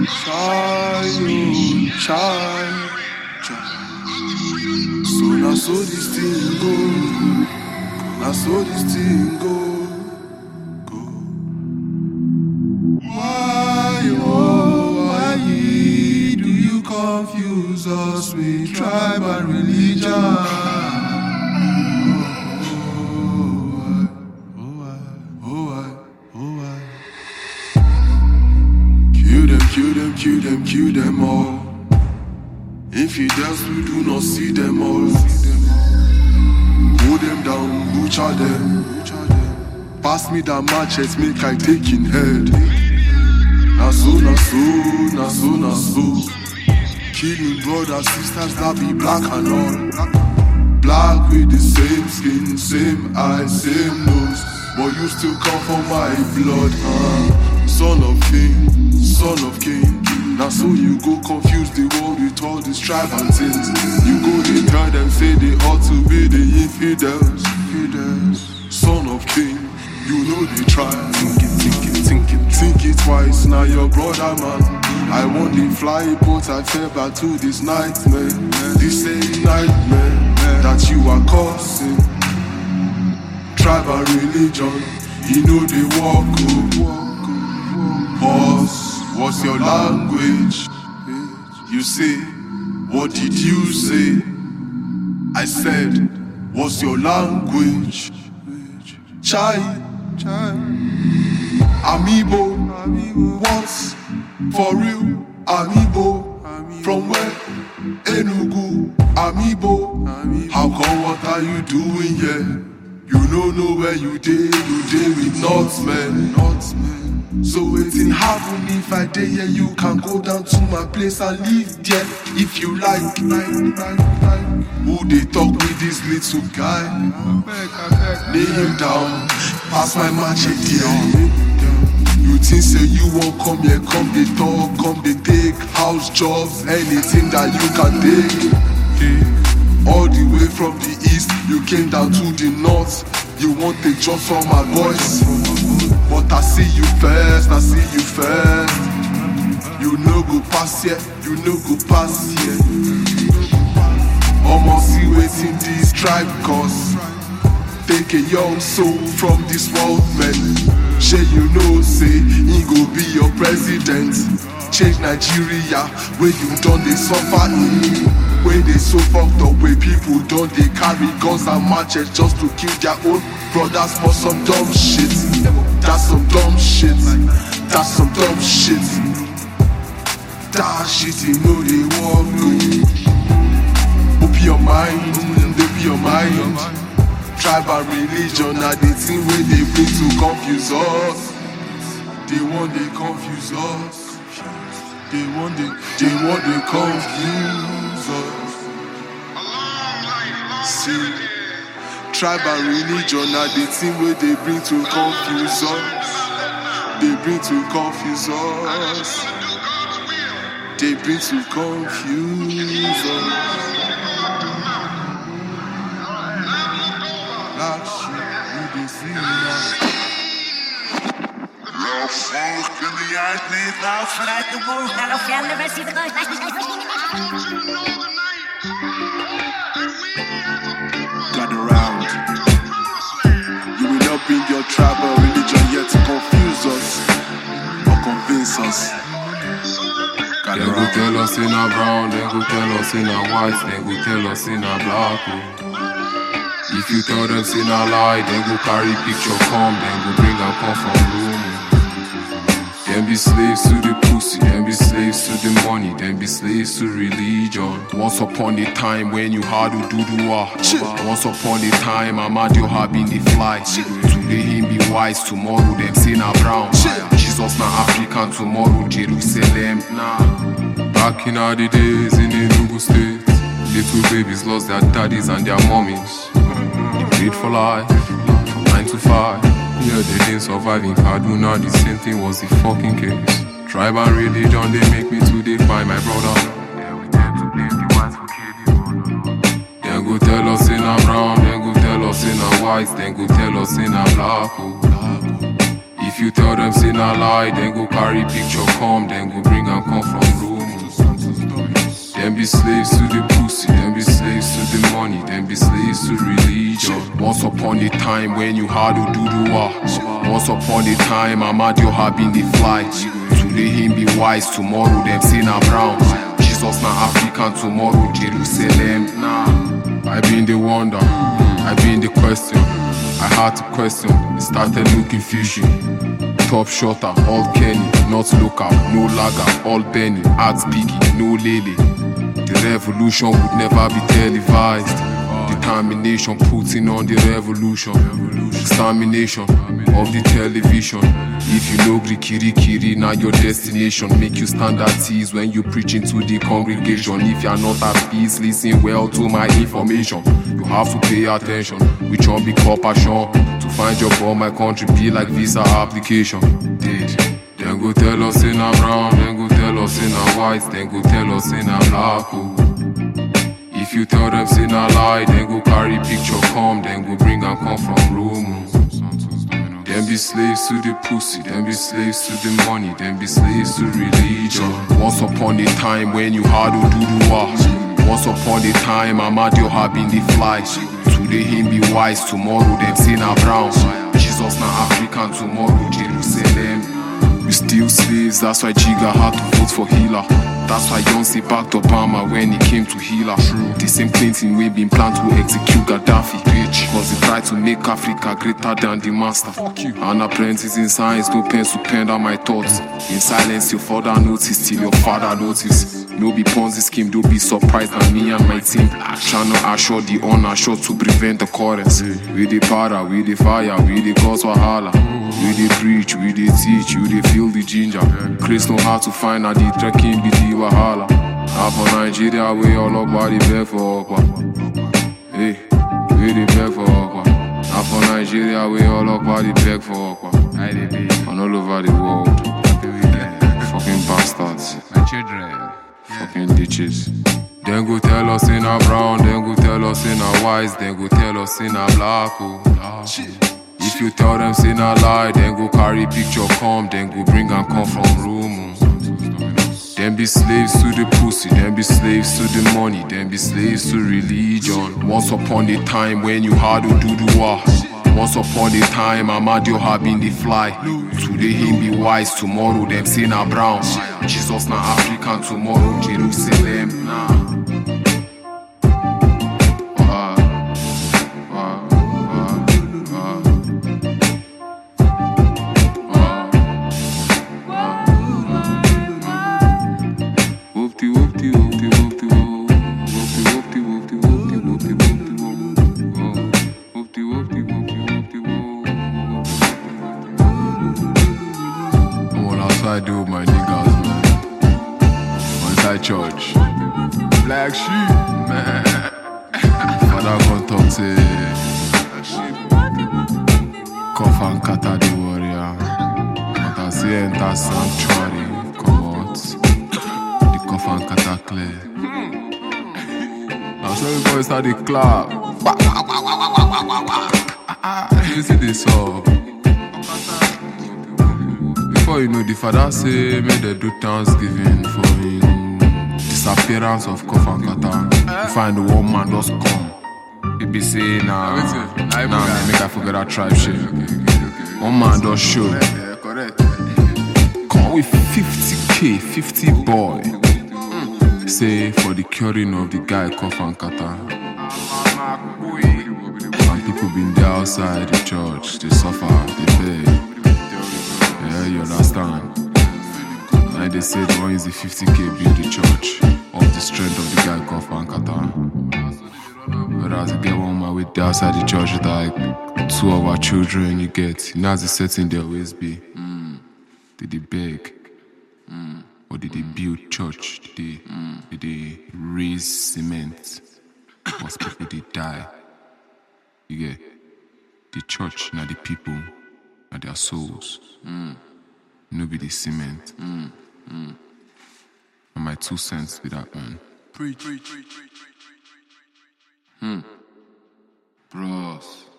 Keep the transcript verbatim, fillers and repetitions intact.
Shy, oh, shy. So now so this thing go, now so this thing go, go. Why, oh, why do you confuse us with tribe and religion? Oh, oh, oh, oh, oh, kill them, kill them, kill them, kill them all. Infidels, we do not see them all. Hold them down, butcher them. Pass me that machete, make I take in head. Na so, na so, na so, na so. Killing brothers, sisters that be black and all. Black with the same skin, same eyes, same nose. But you still come from my blood, huh? Son of king, son of king. Now so you go confuse the world with all these tribe and things. You go they tell them say they ought to be the infidels. Infidels. Son of king, you know they try. Think it, think it, think it, think it twice. Now your brother man, I want the fly but I fell back to this nightmare. This same nightmare that you are causing. Tribe and religion, you know they walk up. Pause. What's your language? You say, what did you say? I said, what's your language? Chai, Amiibo, what's for real? Amiibo, from where? Enugu, Amiibo. How come, what are you doing here? You don't know where you did, you did with Northmen, Northmen. So waiting happen if I dare here, you can go down to my place and live there if you like. like, like, like. Who they talk with this little guy? Lay him down, pass my machete down. You think say you won't come here, come they talk, come they take house jobs, anything that you can take. All the way from the east, you came down to the north. You want the job from my boys, but I see you first, I see you first. You no go pass here, you no go pass here. Almost see waiting this tribe cause. Take a young soul from this world, man. Shey you know say he go be your president. Change Nigeria where you done they suffer in. When they so fucked up, where people don't they carry guns and matches just to kill their own brothers for some dumb shit. That's some dumb shit. That's some dumb shit. That shit you know they walk good. Open your mind, open your mind. Tribe and religion are the thing where they bring to confuse us. They want they confuse us. They want they, they want they confuse us. See, tribe and religion are the thing where they bring to confuse us. They bring to confuse us. They bring to confuse us. Like shit, we been seeing that. Love falls in the eyes, needs love for like the wolf. Now no can never see the ghost. Like the ghost. Got around. You will not bring your tribe or religion yet to confuse us or convince us. Got they go tell us in a brown, they go tell us in a white, they go tell us in a black. If you tell them in a lie, they go carry picture come, then go bring a come from room. Them be slaves to the pussy, them be slaves to the money, them be slaves to religion. Once upon a time when you had to do the war. Once upon a time, Amadio had been the fly. Today him be wise, tomorrow them say na brown. Jesus na African, tomorrow Jerusalem. Nah. Back in all the days in the Enugu state, little babies lost their daddies and their mommies. They paid for life, from nine to five. Yeah, they didn't survive in Kaduna, the same thing was the fucking case. Tribe and religion, they make me today find my brother. Yeah, we tend to blame the whites for killing. Then go tell us in a brown, then go tell us in a white, then go tell us in a black. Oh. If you you tell them say na lie, then go carry picture come, then go bring and come from room. Them be slaves to the pussy, them be slaves to the money, them be slaves to religion. Once upon a time when you had Oduduwa, once upon a time Amadio had been the flight. Today him be wise, tomorrow them say na brown. Jesus na African, tomorrow Jerusalem. Nah, I been the wonder, I been the question. I had to question, it started looking fishy. Top shotter, all Kenny, not local, no lager, all Benny, ask Biggie, no Lele. The revolution would never be televised. Determination putting on the revolution. Extermination of the television. If you know Kiri Kiri, now your destination. Make you stand at ease when you preaching to the congregation. If you are not at peace, listen well to my information. You have to pay attention, which one be called passion. To find job for my country be like visa application. Did then go tell us in a brown, then go tell us in a white, then go tell us in a black. Oh. If you tell them say na lie, then go carry picture come, then go bring and come from Rome. Them be slaves to the pussy, them be slaves to the money, them be slaves to religion. Once upon a time when you had Oduduwa, once upon a time Amadio had been the flight. Today him be wise, tomorrow them say na brown. Jesus na African, tomorrow Jerusalem. We still slaves, that's why Jiga had to vote for Hila. That's why Yonsei backed Obama when he came to heal her. The same Clinton we been planned to execute Gaddafi, bitch. Cause he tried to make Africa greater than the master. Fuck you. An apprentice in science, no pen to pen down my thoughts. In silence your father notice till your father notice. No be Ponzi scheme, don't be surprised at me and my team. Tryna assure the unassured to prevent the chorus. We the para, we the fire, we the cause wahala. We the preach, we the teach, we the feel the ginger. Chris know how to find out the trekking be the wahala. Now for Nigeria, we all up body beg for Okwa. Hey, we the beg for Okwa. Now for Nigeria, we all up body beg for Okwa. And all over the world. Fucking bastards. My children. Fucking ditches. Then go tell us in a brown, then go tell us in a white, then go tell us in a black. Oh. If you tell them say na lie, then go carry picture come, then go bring and come from room. Them be slaves to the pussy, them be slaves to the money, them be slaves to religion. Once upon a time when you had Oduduwa, once upon a time Amadio had been the fly. Today him be wise, tomorrow them say na brown. Jesus na African, tomorrow Jerusalem. Nah. I do with my niggas, man. Inside church, black sheep, man. Father come talk say, Kof and Kata the warrior. But I see enter sanctuary, come out. The Kof and Kata clear. Now so we boys start the clap. You see this up. Before you know, the father say, may they do thanksgiving for him. Disappearance of Kof and Kata. Find the one man just come. He be say, nah, nah, nah, make I forget that tribe shit. One man just show. Come with fifty K, fifty boy. Say, for the curing of the guy Kof and Kata. And people been there outside the church, they suffer, they beg. Yeah, you understand? And they said one is the fifty K build the church of the strength of the guy Kof and Kata. Whereas you get one man with the outside the church with like two of our children, you get, you know, as the setting they always be. Mm. Did they beg? Mm. Or did they build church? Did they, mm. did they raise cement? Most people they die. You get the church, not the people. And their souls. Mm. No be the cement. Mm. Mm. And my two cents be that, man. Preach. Preach. Hmm. Bros.